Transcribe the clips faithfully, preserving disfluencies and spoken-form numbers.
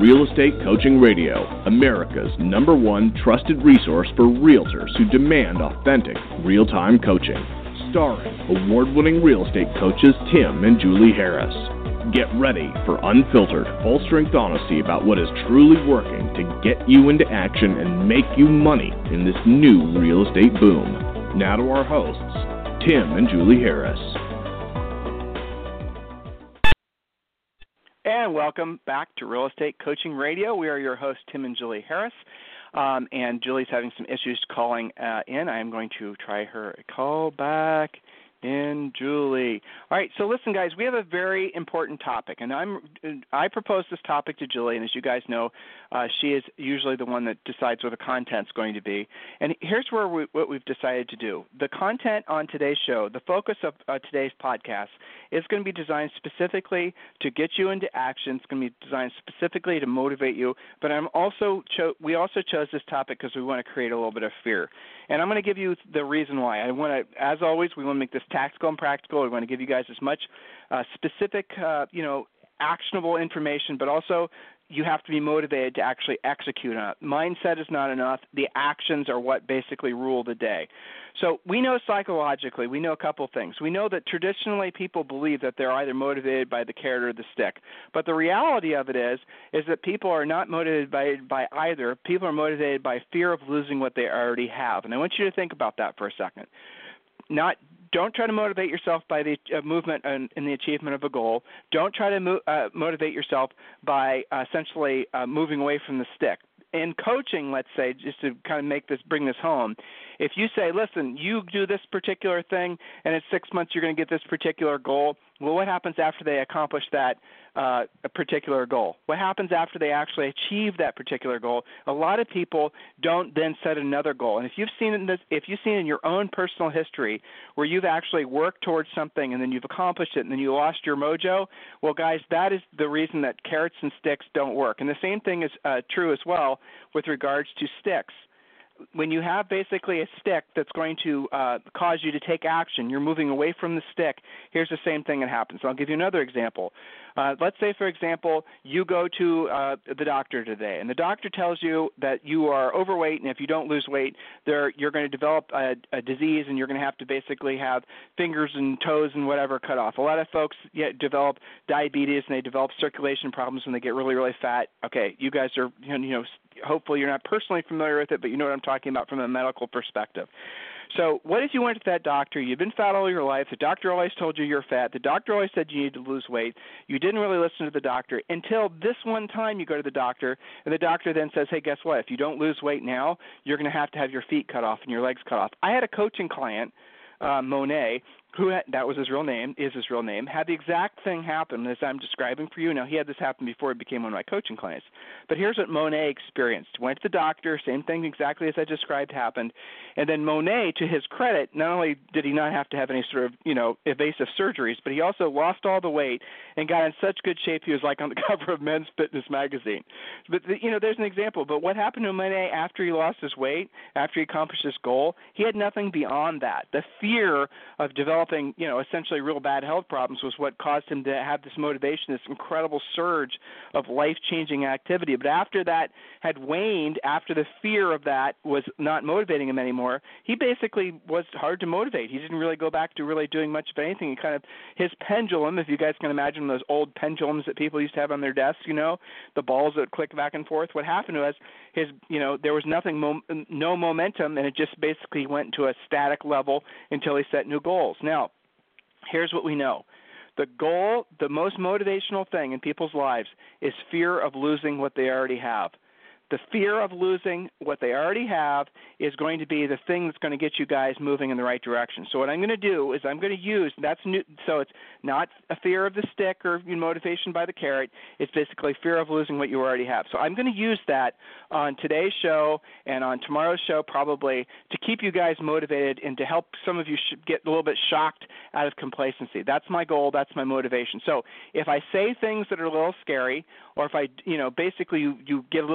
Real Estate Coaching Radio, America's number one trusted resource for realtors who demand authentic, real-time coaching. Starring award-winning real estate coaches Tim and Julie Harris. Get ready for unfiltered, full-strength honesty about what is truly working to get you into action and make you money in this new real estate boom. Now to our hosts, Tim and Julie Harris. And welcome back to Real Estate Coaching Radio. We are your hosts, Tim and Julie Harris. Um, and Julie's having some issues calling uh, in. I am going to try her a call back in, Julie. All right, so listen, guys, we have a very important topic, and I'm I proposed this topic to Julie, and as you guys know, uh, she is usually the one that decides what the content's going to be. And here's where we, what we've decided to do. The content on today's show, the focus of uh, today's podcast, is going to be designed specifically to get you into action. It's going to be designed specifically to motivate you, but I'm also cho- we also chose this topic because we want to create a little bit of fear. And I'm going to give you the reason why. I want to, as always, we want to make this tactical and practical. We want to give you guys as much uh, specific, uh, you know, actionable information, but also you have to be motivated to actually execute on it. Mindset is not enough. The actions are what basically rule the day. So we know psychologically, we know a couple things. We know that traditionally people believe that they're either motivated by the carrot or the stick. But the reality of it is, is that people are not motivated by, by either. People are motivated by fear of losing what they already have. And I want you to think about that for a second. Not Don't try to motivate yourself by the uh, movement and, and the achievement of a goal. Don't try to mo- uh, motivate yourself by uh, essentially uh, moving away from the stick. In coaching, let's say, just to kind of make this, bring this home, if you say, listen, you do this particular thing, and in six months you're going to get this particular goal, well, what happens after they accomplish that uh, a particular goal? What happens after they actually achieve that particular goal? A lot of people don't then set another goal. And if you've seen in this, if you've seen in your own personal history where you've actually worked towards something and then you've accomplished it and then you lost your mojo, well, guys, that is the reason that carrots and sticks don't work. And the same thing is uh, true as well with regards to sticks. When you have basically a stick that's going to uh, cause you to take action, you're moving away from the stick, here's the same thing that happens. I'll give you another example. Uh, let's say, for example, you go to uh, the doctor today, and the doctor tells you that you are overweight, and if you don't lose weight, there, you're going to develop a, a disease, and you're going to have to basically have fingers and toes and whatever cut off. A lot of folks yeah, develop diabetes, and they develop circulation problems when they get really, really fat. Okay, you guys are, you know, hopefully you're not personally familiar with it, but you know what I'm talking about from a medical perspective. So what if you went to that doctor, you've been fat all your life, the doctor always told you you're fat, the doctor always said you need to lose weight, you didn't really listen to the doctor until this one time you go to the doctor, and the doctor then says, hey, guess what, if you don't lose weight now, you're going to have to have your feet cut off and your legs cut off. I had a coaching client, uh, Monet, who had, that was his real name, is his real name, had the exact thing happen as I'm describing for you. Now, he had this happen before he became one of my coaching clients. But here's what Monet experienced. Went to the doctor, same thing exactly as I described happened. And then Monet, to his credit, not only did he not have to have any sort of, you know, evasive surgeries, but he also lost all the weight and got in such good shape he was like on the cover of Men's Fitness magazine. But, the, you know, there's an example. But what happened to Monet after he lost his weight, after he accomplished his goal? He had nothing beyond that. The fear of developing Developing, you know, essentially real bad health problems was what caused him to have this motivation, this incredible surge of life-changing activity. But after that had waned, after the fear of that was not motivating him anymore, he basically was hard to motivate. He didn't really go back to really doing much of anything. He kind of, his pendulum, if you guys can imagine those old pendulums that people used to have on their desks, you know, the balls that click back and forth, what happened was his, you know, there was nothing, mo- no momentum, and it just basically went to a static level until he set new goals. Now, here's what we know. The goal, the most motivational thing in people's lives is fear of losing what they already have. The fear of losing what they already have is going to be the thing that's going to get you guys moving in the right direction. So what I'm going to do is I'm going to use, that's new, so it's not a fear of the stick or motivation by the carrot. It's basically fear of losing what you already have. So I'm going to use that on today's show and on tomorrow's show probably to keep you guys motivated and to help some of you get a little bit shocked out of complacency. That's my goal. That's my motivation. So if I say things that are a little scary, or if I, you know, basically you, you get a little jittery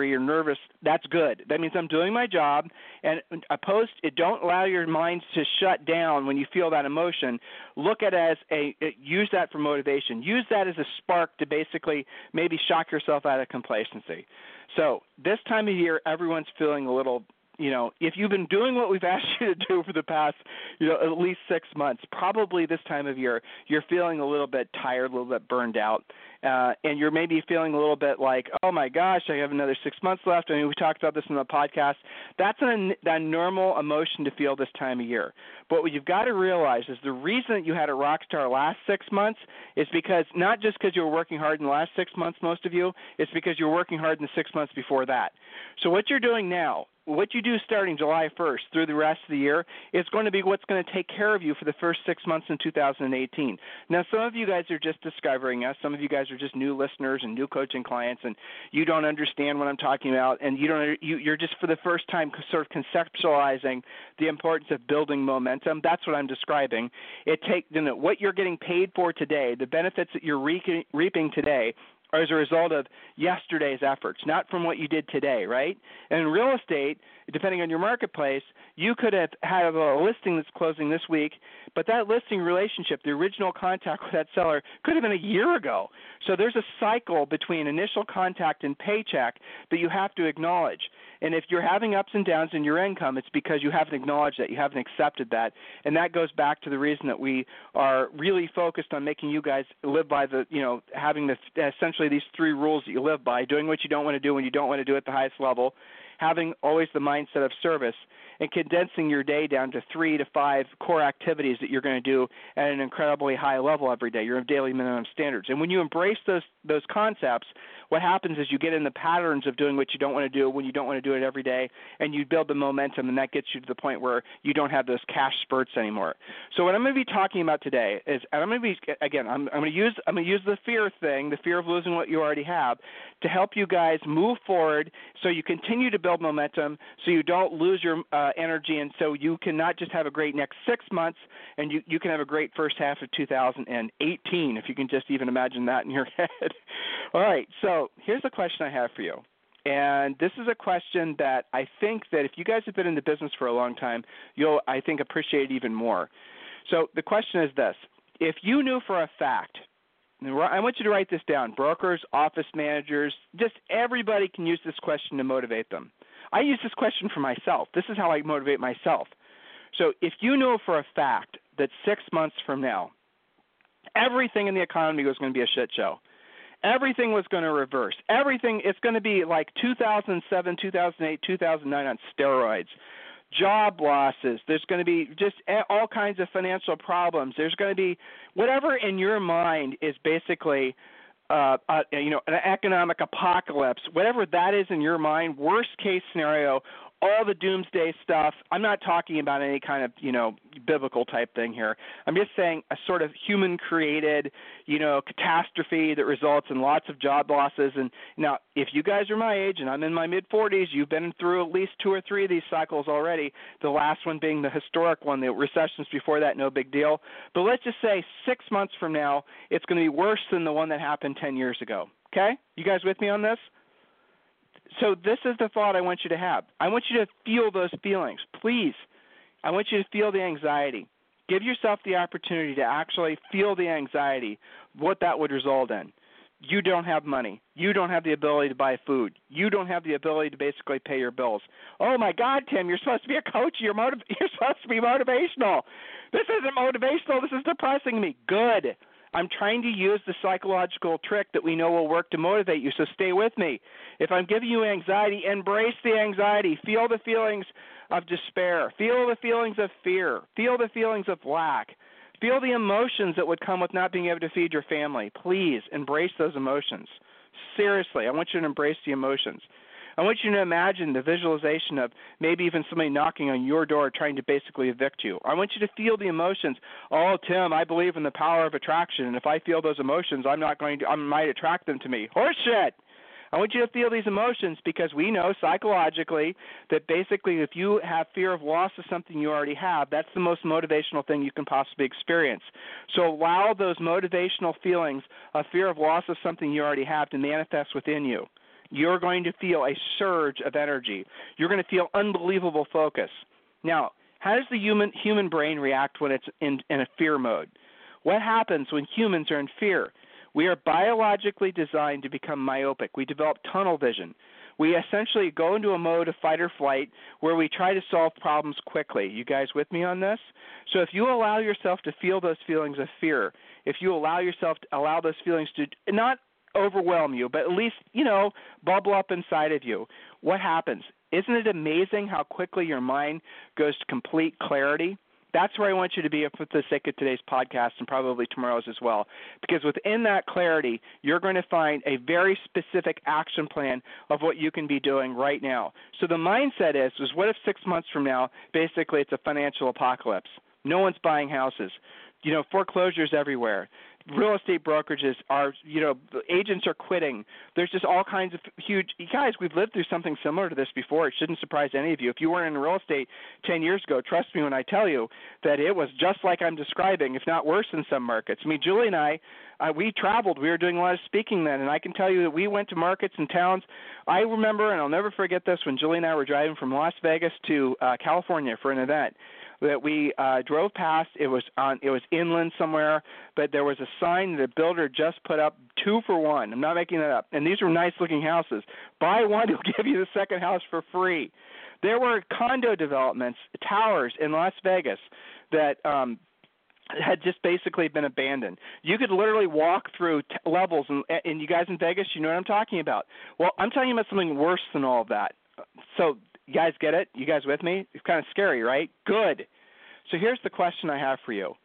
jittery, you're nervous, that's good. That means I'm doing my job. And opposed, it don't allow your mind to shut down when you feel that emotion. Look at it as a, use that for motivation. Use that as a spark to basically maybe shock yourself out of complacency. So this time of year, everyone's feeling a little, you know, if you've been doing what we've asked you to do for the past, you know, at least six months, probably this time of year, you're feeling a little bit tired, a little bit burned out, uh, and you're maybe feeling a little bit like, oh my gosh, I have another six months left. I mean, we talked about this in the podcast. That's a, a normal emotion to feel this time of year. But what you've got to realize is the reason that you had a rock star last six months is because, not just because you were working hard in the last six months, most of you, it's because you were working hard in the six months before that. So what you're doing now, what you do starting July first through the rest of the year is going to be what's going to take care of you for the first six months in two thousand eighteen. Now, some of you guys are just discovering us. Some of you guys are just new listeners and new coaching clients, and you don't understand what I'm talking about, and you don't, you, you're just for the first time sort of conceptualizing the importance of building momentum. That's what I'm describing. It take, you know, what you're getting paid for today, the benefits that you're re- reaping today, or as a result of yesterday's efforts, not from what you did today, right? And in real estate, depending on your marketplace, you could have had a listing that's closing this week, but that listing relationship, the original contact with that seller, could have been a year ago. So there's a cycle between initial contact and paycheck that you have to acknowledge. And if you're having ups and downs in your income, it's because you haven't acknowledged that, you haven't accepted that. And that goes back to the reason that we are really focused on making you guys live by the, you know, having the, essentially these three rules that you live by: doing what you don't want to do when you don't want to do it at the highest level, having always the mindset of service, and condensing your day down to three to five core activities that you're going to do at an incredibly high level every day, your daily minimum standards. And when you embrace those those concepts, what happens is you get in the patterns of doing what you don't want to do when you don't want to do it every day, and you build the momentum, and that gets you to the point where you don't have those cash spurts anymore. So what I'm going to be talking about today is, and I'm going to be, again, I'm, I'm going to use I'm going to use the fear thing, the fear of losing what you already have, to help you guys move forward so you continue to build momentum, so you don't lose your uh, energy, and so you can not just have a great next six months, and you, you can have a great first half of two thousand eighteen, if you can just even imagine that in your head. All right, so here's a question I have for you. And this is a question that I think that if you guys have been in the business for a long time, you'll, I think, appreciate even more. So the question is this: if you knew for a fact, and I want you to write this down, brokers, office managers, just everybody can use this question to motivate them. I use this question for myself. This is how I motivate myself. So if you know for a fact that six months from now, everything in the economy was going to be a shit show, everything was going to reverse, everything, it's going to be like two thousand seven, two thousand eight, two thousand nine on steroids, job losses, there's going to be just all kinds of financial problems, there's going to be whatever in your mind is basically Uh, uh, you know, an economic apocalypse, whatever that is in your mind, worst case scenario, all the doomsday stuff. I'm not talking about any kind of, you know, biblical type thing here. I'm just saying a sort of human created, you know, catastrophe that results in lots of job losses. And now, if you guys are my age and I'm in my mid forties, you've been through at least two or three of these cycles already, the last one being the historic one, the recessions before that, no big deal. But let's just say six months from now, it's going to be worse than the one that happened ten years ago. Okay? You guys with me on this? So this is the thought I want you to have. I want you to feel those feelings. Please, I want you to feel the anxiety. Give yourself the opportunity to actually feel the anxiety, what that would result in. You don't have money. You don't have the ability to buy food. You don't have the ability to basically pay your bills. Oh, my God, Tim, you're supposed to be a coach. You're, motiv- you're supposed to be motivational. This isn't motivational. This is depressing me. Good. I'm trying to use the psychological trick that we know will work to motivate you, so stay with me. If I'm giving you anxiety, embrace the anxiety. Feel the feelings of despair. Feel the feelings of fear. Feel the feelings of lack. Feel the emotions that would come with not being able to feed your family. Please embrace those emotions. Seriously, I want you to embrace the emotions. I want you to imagine the visualization of maybe even somebody knocking on your door trying to basically evict you. I want you to feel the emotions. Oh, Tim, I believe in the power of attraction, and if I feel those emotions, I'm not going to, I might attract them to me. Horseshit! I want you to feel these emotions because we know psychologically that basically if you have fear of loss of something you already have, that's the most motivational thing you can possibly experience. So allow those motivational feelings of fear of loss of something you already have to manifest within you. you're going to feel a surge of energy. You're going to feel unbelievable focus. Now, how does the human human brain react when it's in, in a fear mode? What happens when humans are in fear? We are biologically designed to become myopic. We develop tunnel vision. We essentially go into a mode of fight or flight where we try to solve problems quickly. You guys with me on this? So if you allow yourself to feel those feelings of fear, if you allow yourself to allow those feelings to not overwhelm you, but at least, you know, bubble up inside of you, what happens? Isn't it amazing how quickly your mind goes to complete clarity? That's where I want you to be for the sake of today's podcast and probably tomorrow's as well. Because within that clarity, you're going to find a very specific action plan of what you can be doing right now. So the mindset is, is what if six months from now, basically it's a financial apocalypse? No one's buying houses. You know, foreclosures everywhere. Real estate brokerages are, you know, agents are quitting. There's just all kinds of huge – you guys, we've lived through something similar to this before. It shouldn't surprise any of you. If you weren't in real estate ten years ago, trust me when I tell you that it was just like I'm describing, if not worse in some markets. I mean, Julie and I, uh, we traveled. We were doing a lot of speaking then, and I can tell you that we went to markets and towns. I remember, and I'll never forget this, when Julie and I were driving from Las Vegas to uh, California for an event that we uh, drove past. It was on. It was inland somewhere, but there was a sign that the builder just put up, two for one. I'm not making that up. And these were nice-looking houses. Buy one, he'll give you the second house for free. There were condo developments, towers in Las Vegas that um, had just basically been abandoned. You could literally walk through t- levels, and, and you guys in Vegas, you know what I'm talking about. Well, I'm talking about something worse than all of that. So you guys get it? You guys with me? It's kind of scary, right? Good. So here's the question I have for you,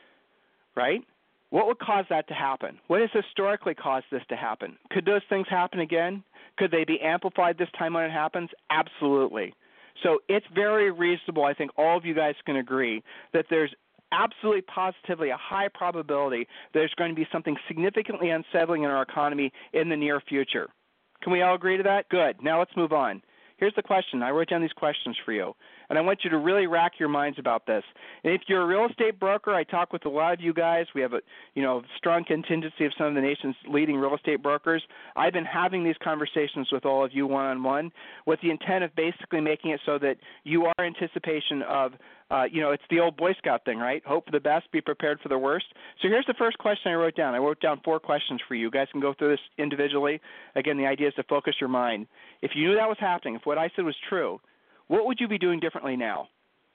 right? What would cause that to happen? What has historically caused this to happen? Could those things happen again? Could they be amplified this time when it happens? Absolutely. So it's very reasonable, I think all of you guys can agree, that there's absolutely positively a high probability there's going to be something significantly unsettling in our economy in the near future. Can we all agree to that? Good. Now let's move on. Here's the question. I wrote down these questions for you, and I want you to really rack your minds about this. And if you're a real estate broker, I talk with a lot of you guys. We have a you know strong contingency of some of the nation's leading real estate brokers. I've been having these conversations with all of you one-on-one with the intent of basically making it so that you are in anticipation of, uh, you know, it's the old Boy Scout thing, right? Hope for the best, be prepared for the worst. So here's the first question I wrote down. I wrote down four questions for you. You guys can go through this individually. Again, the idea is to focus your mind. If you knew that was happening, if what I said was true, what would you be doing differently now?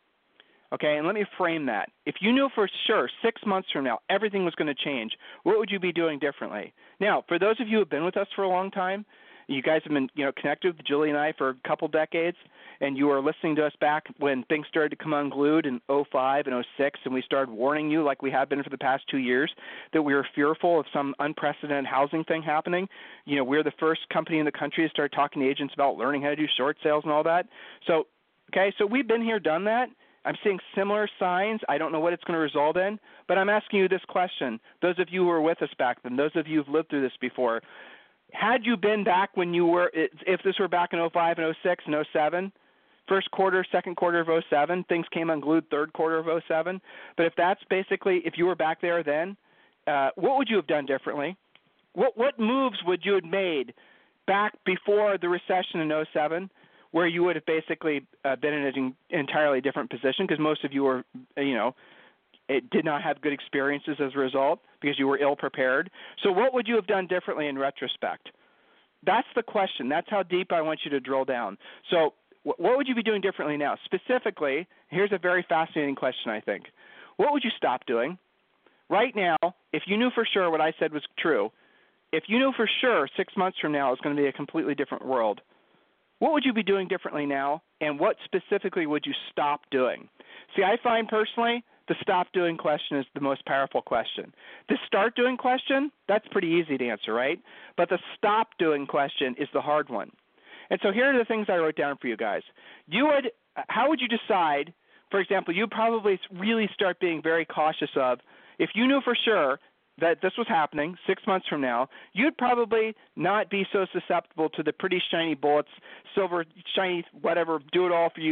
Okay, and let me frame that. If you knew for sure six months from now everything was going to change, what would you be doing differently? Now, for those of you who have been with us for a long time, you guys have been, you know, connected with Julie and I for a couple decades, and you were listening to us back when things started to come unglued in oh five and oh six, and we started warning you, like we have been for the past two years, that we were fearful of some unprecedented housing thing happening. You know, we're the first company in the country to start talking to agents about learning how to do short sales and all that. So, okay, so we've been here, done that. I'm seeing similar signs. I don't know what it's going to result in, but I'm asking you this question. Those of you who were with us back then, those of you who've lived through this before, had you been back when you were, if this were back in oh five and oh six and oh seven, first quarter, second quarter of oh seven, things came unglued third quarter of oh seven, but if that's basically, if you were back there then, uh, what would you have done differently? What what moves would you have made back before the recession in oh seven, where you would have basically uh, been in an entirely different position because most of you were, you know, it did not have good experiences as a result because you were ill-prepared. So what would you have done differently in retrospect? That's the question. That's how deep I want you to drill down. So wh- what would you be doing differently now? Specifically, here's a very fascinating question, I think. What would you stop doing? Right now, if you knew for sure what I said was true, if you knew for sure six months from now it's going to be a completely different world, what would you be doing differently now, and what specifically would you stop doing? See, I find personally the stop doing question is the most powerful question. The start doing question, that's pretty easy to answer, right? But the stop doing question is the hard one. And so here are the things I wrote down for you guys. You would, how would you decide, for example, you'd probably really start being very cautious of, if you knew for sure that this was happening six months from now, you'd probably not be so susceptible to the pretty shiny bullets, silver, shiny, whatever, do-it-all-for-you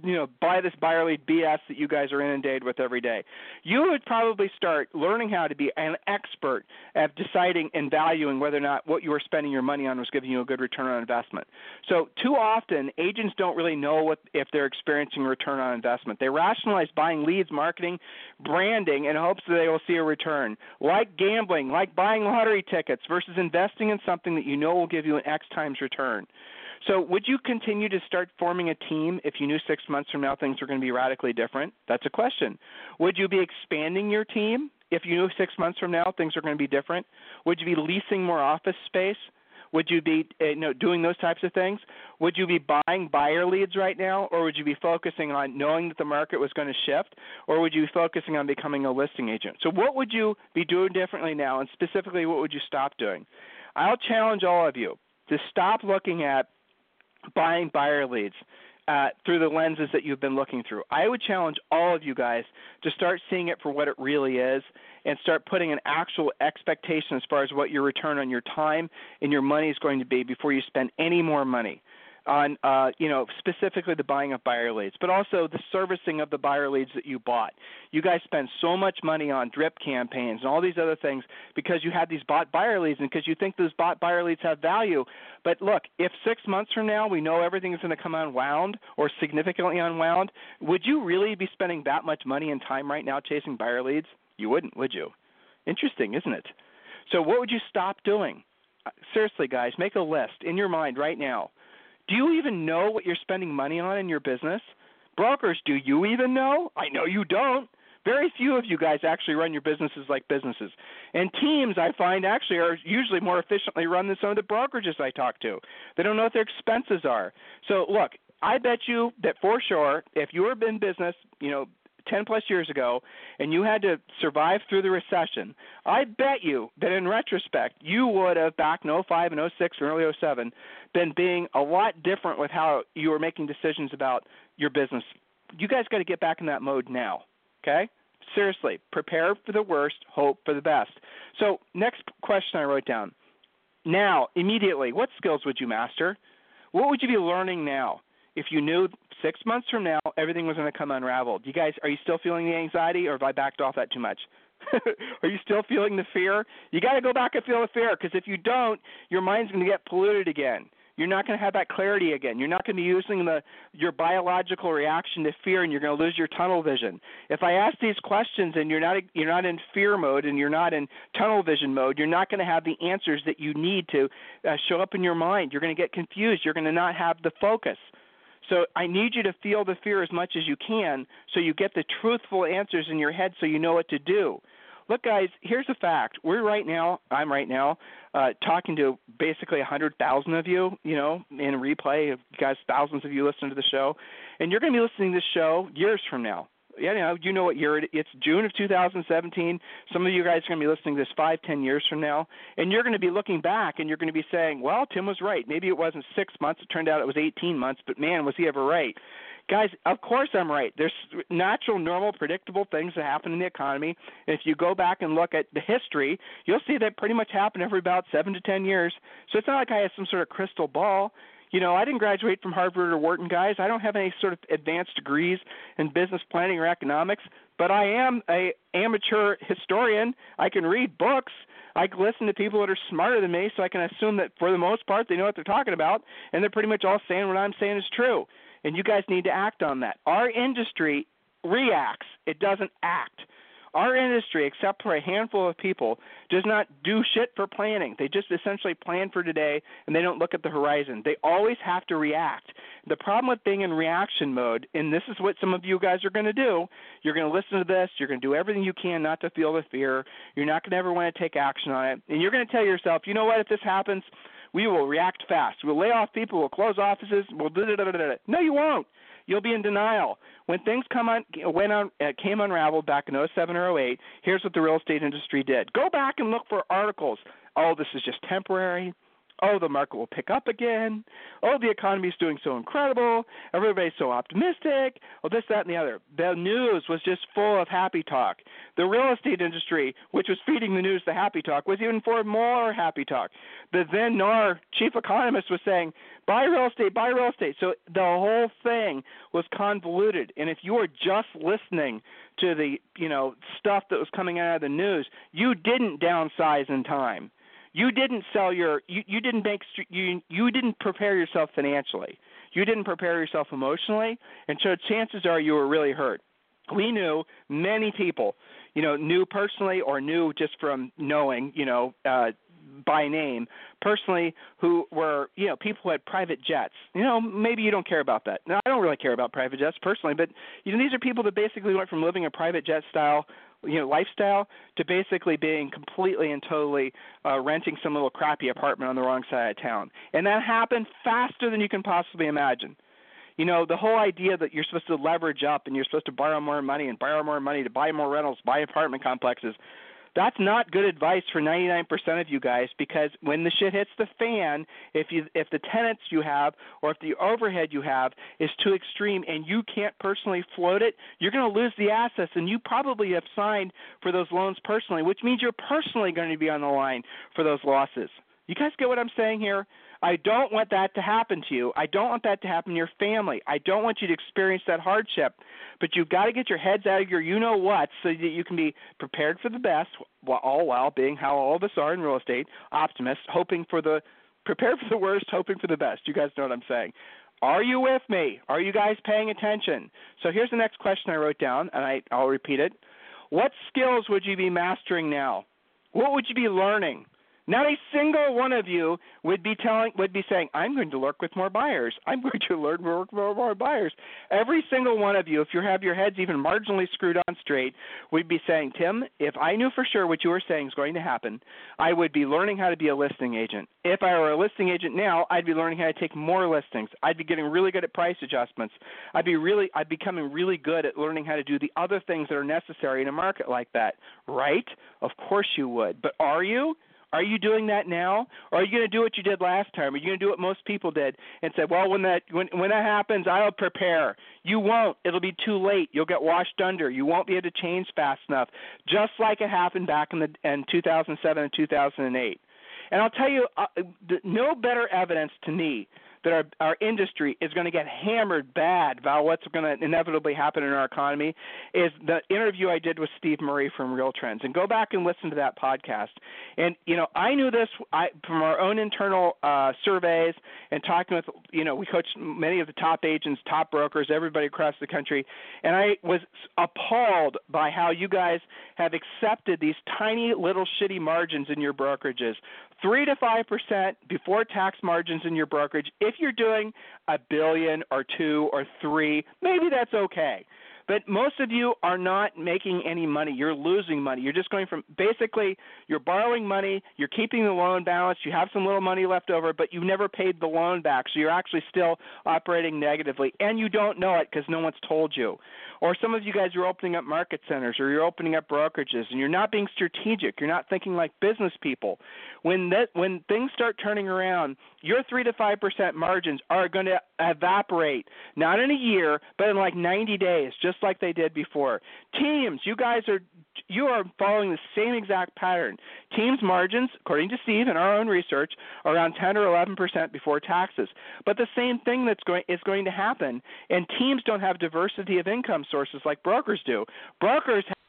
you know, buy this buyer lead B S that you guys are inundated with every day. You would probably start learning how to be an expert at deciding and valuing whether or not what you were spending your money on was giving you a good return on investment. So too often, agents don't really know what if they're experiencing a return on investment. They rationalize buying leads, marketing, branding in hopes that they will see a return. Like gambling, like buying lottery tickets versus investing in something that you know will give you an X times return. So would you continue to start forming a team if you knew six months from now things were going to be radically different? That's a question. Would you be expanding your team if you knew six months from now things are going to be different? Would you be leasing more office space? Would you be you know, doing those types of things? Would you be buying buyer leads right now, or would you be focusing on knowing that the market was going to shift, or would you be focusing on becoming a listing agent? So what would you be doing differently now, and specifically what would you stop doing? I'll challenge all of you to stop looking at buying buyer leads uh, through the lenses that you've been looking through. I would challenge all of you guys to start seeing it for what it really is and start putting an actual expectation as far as what your return on your time and your money is going to be before you spend any more money on, uh, you know, specifically the buying of buyer leads, but also the servicing of the buyer leads that you bought. You guys spend so much money on drip campaigns and all these other things because you have these bought buyer leads and because you think those bought buyer leads have value. But look, if six months from now we know everything is going to come unwound or significantly unwound, would you really be spending that much money and time right now chasing buyer leads? You wouldn't, would you? Interesting, isn't it? So what would you stop doing? Seriously, guys, make a list in your mind right now. Do you even know what you're spending money on in your business? Brokers, do you even know? I know you don't. Very few of you guys actually run your businesses like businesses. And teams, I find, actually are usually more efficiently run than some of the brokerages I talk to. They don't know what their expenses are. So, look, I bet you that for sure, if you were in business, you know, ten plus years ago, and you had to survive through the recession, I bet you that in retrospect, you would have, back in oh five and oh six and early oh seven, been being a lot different with how you were making decisions about your business. You guys got to get back in that mode now, okay? Seriously, prepare for the worst, hope for the best. So next question I wrote down. Now, immediately, what skills would you master? What would you be learning now? If you knew six months from now everything was going to come unraveled, you guys, are you still feeling the anxiety, or have I backed off that too much? Are you still feeling the fear? You got to go back and feel the fear, because if you don't, your mind's going to get polluted again. You're not going to have that clarity again. You're not going to be using the your biological reaction to fear, and you're going to lose your tunnel vision. If I ask these questions and you're not you're not in fear mode and you're not in tunnel vision mode, you're not going to have the answers that you need to uh, show up in your mind. You're going to get confused. You're going to not have the focus. So I need you to feel the fear as much as you can so you get the truthful answers in your head so you know what to do. Look, guys, here's a fact. We're right now, I'm right now, uh, talking to basically one hundred thousand of you, you know, in replay. You guys, thousands of you listen to the show. And you're going to be listening to this show years from now. Yeah, you know, you know what year it is. It's June of two thousand seventeen. Some of you guys are going to be listening to this five, ten years from now, and you're going to be looking back and you're going to be saying, well, Tim was right. Maybe it wasn't six months. It turned out it was eighteen months, but man, was he ever right. Guys, of course I'm right. There's natural, normal, predictable things that happen in the economy. And if you go back and look at the history, you'll see that pretty much happen every about seven to ten years. So it's not like I have some sort of crystal ball. You know, I didn't graduate from Harvard or Wharton, guys. I don't have any sort of advanced degrees in business planning or economics, but I am a amateur historian. I can read books. I can listen to people that are smarter than me, so I can assume that for the most part they know what they're talking about, and they're pretty much all saying what I'm saying is true. And you guys need to act on that. Our industry reacts. It doesn't act. Our industry, except for a handful of people, does not do shit for planning. They just essentially plan for today, and they don't look at the horizon. They always have to react. The problem with being in reaction mode, and this is what some of you guys are going to do, you're going to listen to this, you're going to do everything you can not to feel the fear, you're not going to ever want to take action on it, and you're going to tell yourself, you know what, if this happens, we will react fast. We'll lay off people, we'll close offices, we'll da-da-da-da-da. No, you won't. You'll be in denial. When things come on, went on, uh, came unraveled back in oh seven or oh eight, here's what the real estate industry did. Go back and look for articles. Oh, this is just temporary. oh, the market will pick up again. Oh, the economy is doing so incredible. Everybody's so optimistic. Oh, this, that, and the other. The news was just full of happy talk. The real estate industry, which was feeding the news the happy talk, was even for more happy talk. The then N A R chief economist was saying, buy real estate, buy real estate. So the whole thing was convoluted. And if you were just listening to the, you know, stuff that was coming out of the news, you didn't downsize in time. You didn't sell your, you, you didn't make, you, you didn't prepare yourself financially. You didn't prepare yourself emotionally, and so chances are you were really hurt. We knew many people, you know, knew personally or knew just from knowing, you know, uh, by name, personally, who were, you know, people who had private jets. You know, maybe you don't care about that. No, I don't really care about private jets personally, but, you know, these are people that basically went from living a private jet style, you know, lifestyle to basically being completely and totally uh, renting some little crappy apartment on the wrong side of town. And that happened faster than you can possibly imagine. You know, the whole idea that you're supposed to leverage up and you're supposed to borrow more money and borrow more money to buy more rentals, buy apartment complexes, that's not good advice for ninety-nine percent of you guys, because when the shit hits the fan, if you if the tenants you have or if the overhead you have is too extreme and you can't personally float it, you're going to lose the assets, and you probably have signed for those loans personally, which means you're personally going to be on the line for those losses. You guys get what I'm saying here? I don't want that to happen to you. I don't want that to happen to your family. I don't want you to experience that hardship. But you've got to get your heads out of your you-know-what so that you can be prepared for the best, all while being how all of us are in real estate, optimists, hoping for the prepared for the worst, hoping for the best. You guys know what I'm saying. Are you with me? Are you guys paying attention? So here's the next question I wrote down, and I, I'll repeat it. What skills would you be mastering now? What would you be learning? Not a single one of you would be telling, would be saying, I'm going to work with more buyers. I'm going to learn to work with more, more buyers. Every single one of you, if you have your heads even marginally screwed on straight, would be saying, Tim, if I knew for sure what you were saying is going to happen, I would be learning how to be a listing agent. If I were a listing agent now, I'd be learning how to take more listings. I'd be getting really good at price adjustments. I'd be really, I'd becoming really good at learning how to do the other things that are necessary in a market like that. Right? Of course you would. But are you? Are you doing that now, or are you going to do what you did last time? Are you going to do what most people did and say, well, when that when when that happens, I'll prepare? You won't. It'll be too late. You'll get washed under. You won't be able to change fast enough, just like it happened back in the in two thousand seven and two thousand eight. And I'll tell you, uh, no better evidence to me that our, our industry is going to get hammered bad about what's going to inevitably happen in our economy is the interview I did with Steve Murray from Real Trends. And go back and listen to that podcast. And, you know, I knew this I, from our own internal uh, surveys and talking with, you know, we coached many of the top agents, top brokers, everybody across the country. And I was appalled by how you guys have accepted these tiny little shitty margins in your brokerages. Three to five percent before tax margins in your brokerage. If you're doing a billion or two or three, maybe that's okay. But most of you are not making any money. You're losing money. You're just going from basically you're borrowing money, you're keeping the loan balance, you have some little money left over, but you never paid the loan back. So you're actually still operating negatively, and you don't know it because no one's told you. Or some of you guys are opening up market centers or you're opening up brokerages, and you're not being strategic. You're not thinking like business people. When that when things start turning around, your three to five percent margins are going to evaporate, not in a year, but in like ninety days, just like they did before. Teams, you guys are you are following the same exact pattern. Teams margins, according to Steve and our own research, are around ten or eleven percent before taxes. But the same thing that's going is going to happen, and teams don't have diversity of income sources like brokers do. Brokers have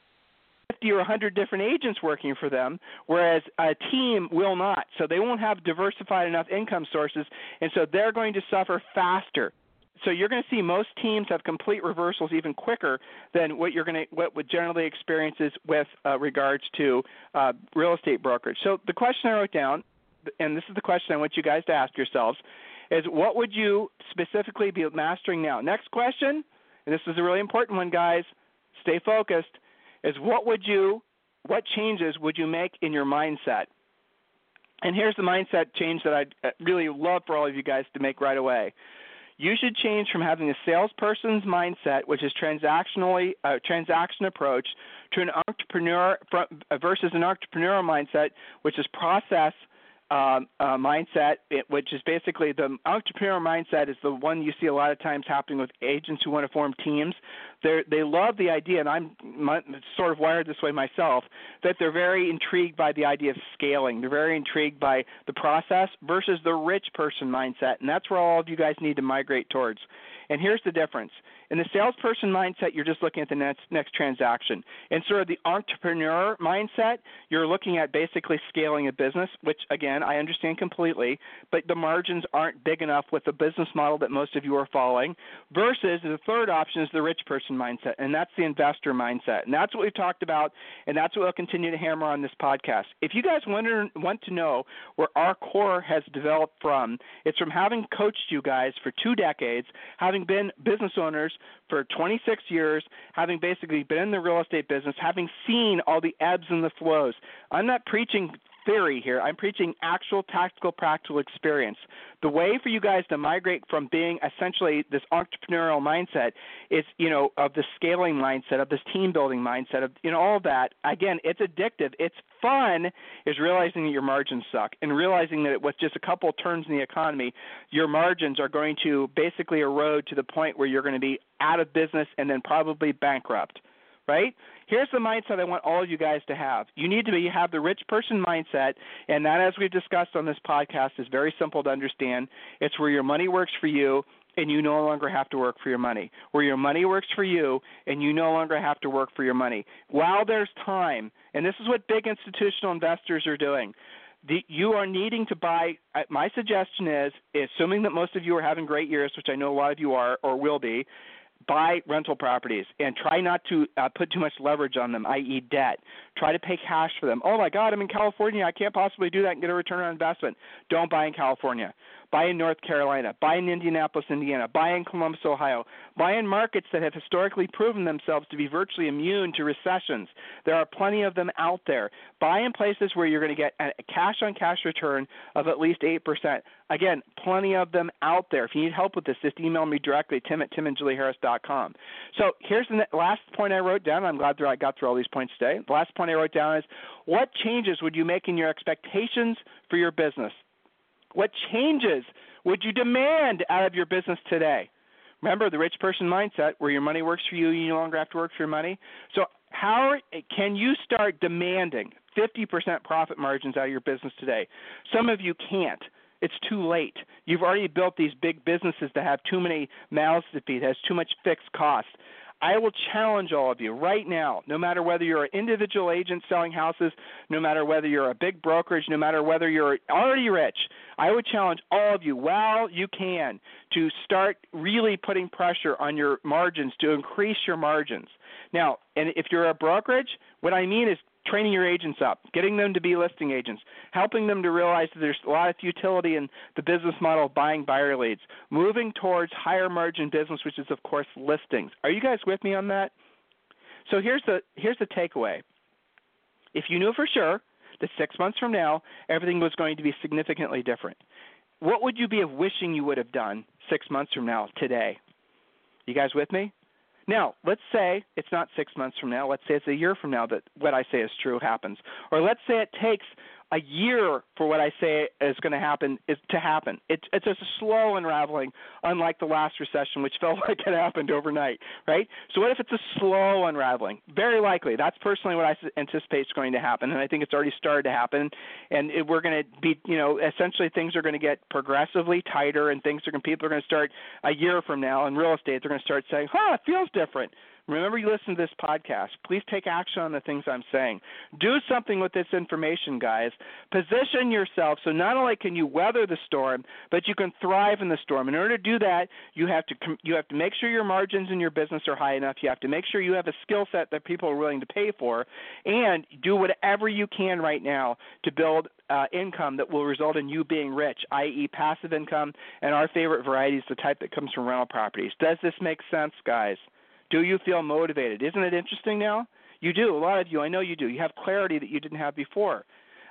fifty or one hundred different agents working for them, whereas a team will not. So they won't have diversified enough income sources, and so they're going to suffer faster. So you're going to see most teams have complete reversals even quicker than what you're going to what would generally experiences with uh, regards to uh, real estate brokerage. So the question I wrote down, and this is the question I want you guys to ask yourselves, is what would you specifically be mastering now? Next question, and this is a really important one, guys. Stay focused. Is what would you, what changes would you make in your mindset? And here's the mindset change that I'd really love for all of you guys to make right away. You should change from having a salesperson's mindset, which is transactionally uh, transaction approach, to an entrepreneur versus an entrepreneurial mindset, which is process um, uh, mindset, it, which is basically the entrepreneur mindset is the one you see a lot of times happening with agents who want to form teams. They they love the idea, and I'm my, sort of wired this way myself, that they're very intrigued by the idea of scaling. They're very intrigued by the process versus the rich person mindset, and that's where all of you guys need to migrate towards. And here's the difference. In the salesperson mindset, you're just looking at the next, next transaction. In sort of the entrepreneur mindset, you're looking at basically scaling a business, which, again, I understand completely, but the margins aren't big enough with the business model that most of you are following, versus the third option is the rich person mindset, and that's the investor mindset. And that's what we've talked about, and that's what we'll continue to hammer on this podcast. If you guys wonder, want to know where our core has developed from, it's from having coached you guys for two decades, having been business owners for twenty-six years, having basically been in the real estate business, having seen all the ebbs and the flows. I'm not preaching theory here. I'm preaching actual tactical, practical experience. The way for you guys to migrate from being essentially this entrepreneurial mindset is, you know, of the scaling mindset, of this team building mindset, of, you know, all of that. Again, it's addictive. It's fun, is realizing that your margins suck and realizing that with just a couple of turns in the economy, your margins are going to basically erode to the point where you're going to be out of business and then probably bankrupt. Right? Here's the mindset I want all of you guys to have. You need to be, have the rich person mindset, and that, as we've discussed on this podcast, is very simple to understand. It's where your money works for you and you no longer have to work for your money. Where your money works for you and you no longer have to work for your money. While there's time, and this is what big institutional investors are doing, The, you are needing to buy, my suggestion is, assuming that most of you are having great years, which I know a lot of you are or will be, buy rental properties and try not to uh, put too much leverage on them, that is debt. Try to pay cash for them. Oh, my God, I'm in California. I can't possibly do that and get a return on investment. Don't buy in California. Buy in North Carolina. Buy in Indianapolis, Indiana. Buy in Columbus, Ohio. Buy in markets that have historically proven themselves to be virtually immune to recessions. There are plenty of them out there. Buy in places where you're going to get a cash-on-cash return of at least eight percent. Again, plenty of them out there. If you need help with this, just email me directly, tim at tim and julie harris dot com. So here's the last point I wrote down. I'm glad that I got through all these points today. The last point I wrote down is, what changes would you make in your expectations for your business? What changes would you demand out of your business today? Remember, the rich person mindset, where your money works for you, you no longer have to work for your money. So how can you start demanding fifty percent profit margins out of your business today? Some of you can't. It's too late. You've already built these big businesses that have too many mouths to feed, has too much fixed costs. I will challenge all of you right now, no matter whether you're an individual agent selling houses, no matter whether you're a big brokerage, no matter whether you're already rich, I would challenge all of you while you can to start really putting pressure on your margins to increase your margins. Now, and if you're a brokerage, what I mean is training your agents up, getting them to be listing agents, helping them to realize that there's a lot of futility in the business model of buying buyer leads, moving towards higher margin business, which is, of course, listings. Are you guys with me on that? So here's the here's the takeaway. If you knew for sure that six months from now everything was going to be significantly different, what would you be wishing you would have done six months from now today? You guys with me? Now, let's say it's not six months from now. Let's say it's a year from now that what I say is true happens. Or let's say it takes a year for what I say is going to happen is to happen. It's it's just a slow unraveling, unlike the last recession, which felt like it happened overnight, right? So what if it's a slow unraveling? Very likely. That's personally what I anticipate is going to happen, and I think it's already started to happen. And it, we're going to be, you know, essentially things are going to get progressively tighter, and things are going people are going to start a year from now in real estate. They're going to start saying, "Huh, it feels different." Remember, you listen to this podcast. Please take action on the things I'm saying. Do something with this information, guys. Position yourself so not only can you weather the storm, but you can thrive in the storm. In order to do that, you have to you have to make sure your margins in your business are high enough. You have to make sure you have a skill set that people are willing to pay for, and do whatever you can right now to build uh, income that will result in you being rich, that is passive income, and our favorite variety is the type that comes from rental properties. Does this make sense, guys? Do you feel motivated? Isn't it interesting now? You do. A lot of you, I know you do. You have clarity that you didn't have before.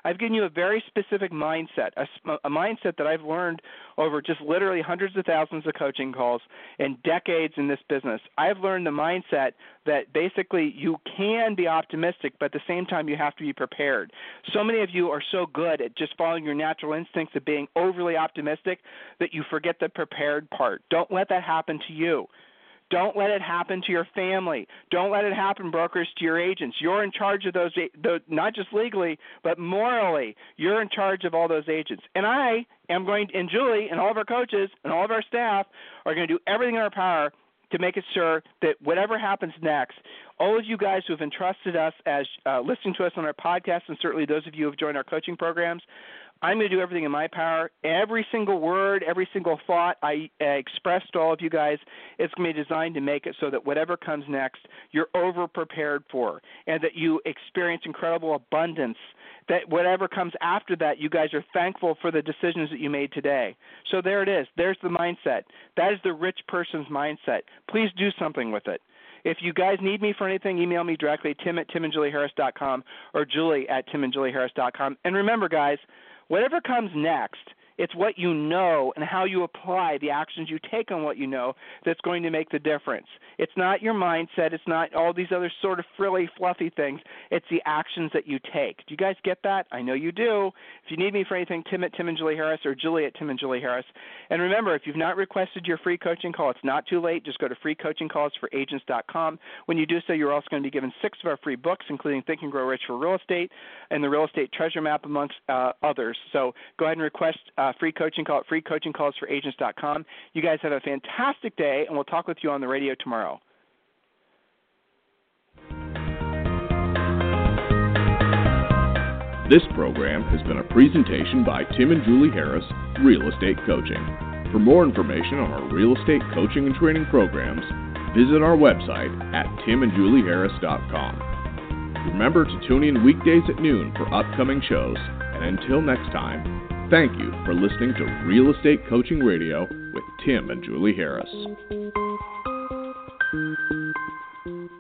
I've given you a very specific mindset, a, a mindset that I've learned over just literally hundreds of thousands of coaching calls and decades in this business. I've learned the mindset that basically you can be optimistic, but at the same time you have to be prepared. So many of you are so good at just following your natural instincts of being overly optimistic that you forget the prepared part. Don't let that happen to you. Don't let it happen to your family. Don't let it happen, brokers, to your agents. You're in charge of those, not just legally, but morally. You're in charge of all those agents. And I am going, and Julie and all of our coaches and all of our staff are going to do everything in our power to make it sure that whatever happens next, all of you guys who have entrusted us as uh, listening to us on our podcast, and certainly those of you who have joined our coaching programs, I'm going to do everything in my power. Every single word, every single thought I uh, express to all of you guys is going to be designed to make it so that whatever comes next, you're over-prepared for, and that you experience incredible abundance, that whatever comes after that, you guys are thankful for the decisions that you made today. So there it is. There's the mindset. That is the rich person's mindset. Please do something with it. If you guys need me for anything, email me directly, tim at tim and julie harris dot com or julie at tim and julie harris dot com. And remember, guys, whatever comes next, it's what you know and how you apply the actions you take on what you know that's going to make the difference. It's not your mindset. It's not all these other sort of frilly, fluffy things. It's the actions that you take. Do you guys get that? I know you do. If you need me for anything, Tim at Tim and Julie Harris or Julie at Tim and Julie Harris. And remember, if you've not requested your free coaching call, it's not too late. Just go to free coaching calls for agents dot com. When you do so, you're also going to be given six of our free books, including Think and Grow Rich for Real Estate and the Real Estate Treasure Map, amongst uh, others. So go ahead and request uh, free coaching call at free coaching calls for agents dot com. You guys have a fantastic day, and we'll talk with you on the radio tomorrow. This program has been a presentation by Tim and Julie Harris, Real Estate Coaching. For more information on our real estate coaching and training programs, visit our website at tim and julie harris dot com. Remember to tune in weekdays at noon for upcoming shows, and until next time, thank you for listening to Real Estate Coaching Radio with Tim and Julie Harris.